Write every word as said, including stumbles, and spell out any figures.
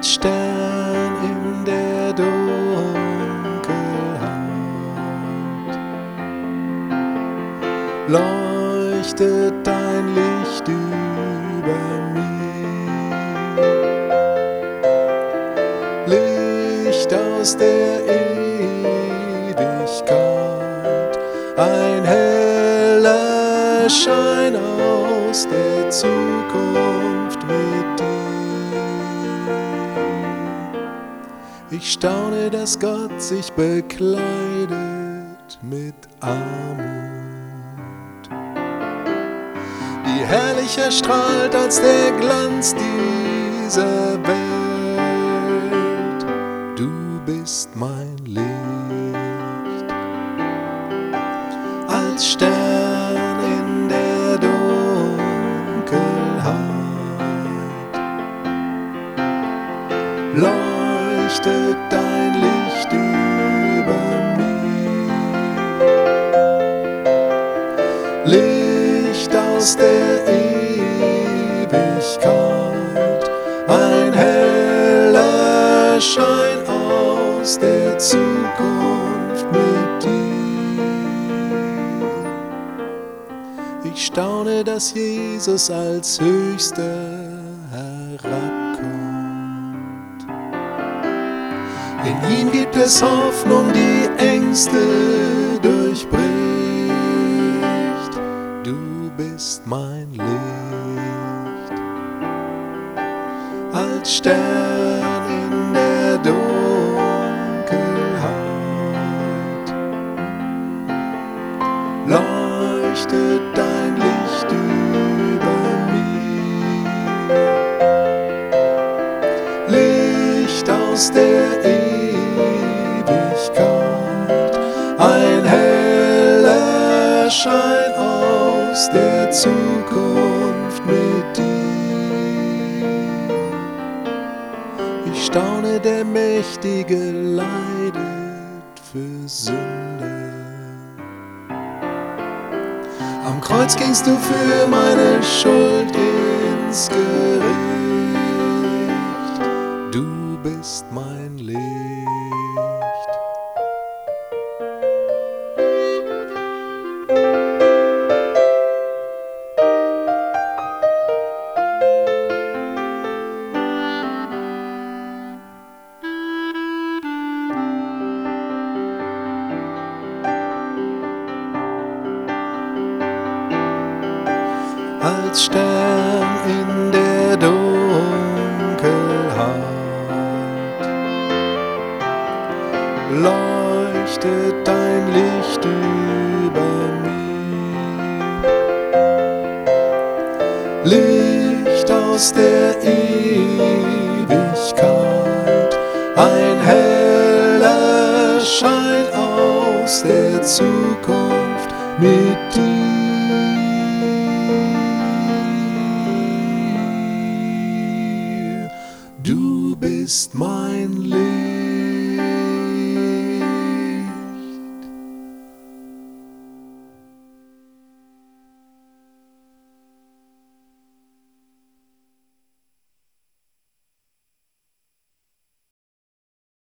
als Stern in der Dunkelheit. Leuchtet dein Licht über mir, Licht aus der Ewigkeit, ein heller Schein aus der Zukunft mit dir. Ich staune, dass Gott sich bekleidet mit Armut, die herrlicher strahlt als der Glanz dieser Welt. Du bist mein Licht, als Stern in der Dunkelheit. Leuchtet dein Licht über mir, Licht aus der Ewigkeit, ein heller Schein aus der Zukunft mit dir. Ich staune, dass Jesus als Höchster herabkommt. In ihm gibt es Hoffnung, die Ängste durchbricht. Du bist mein Licht, als Stern in der Dunkelheit. Leuchtet dein Licht über mir, Licht aus der Ewigkeit, ein heller Schein aus der Zukunft mit dir. Ich staune, der Mächtige leidet für Sünder. Am Kreuz gingst du für meine Schuld ins Gericht. Du bist mein Licht. Als Stern in der Dunkelheit leuchtet dein Licht über mir, Licht aus der Ewigkeit, ein heller Schein aus der Zukunft mit dir. Du bist mein Licht.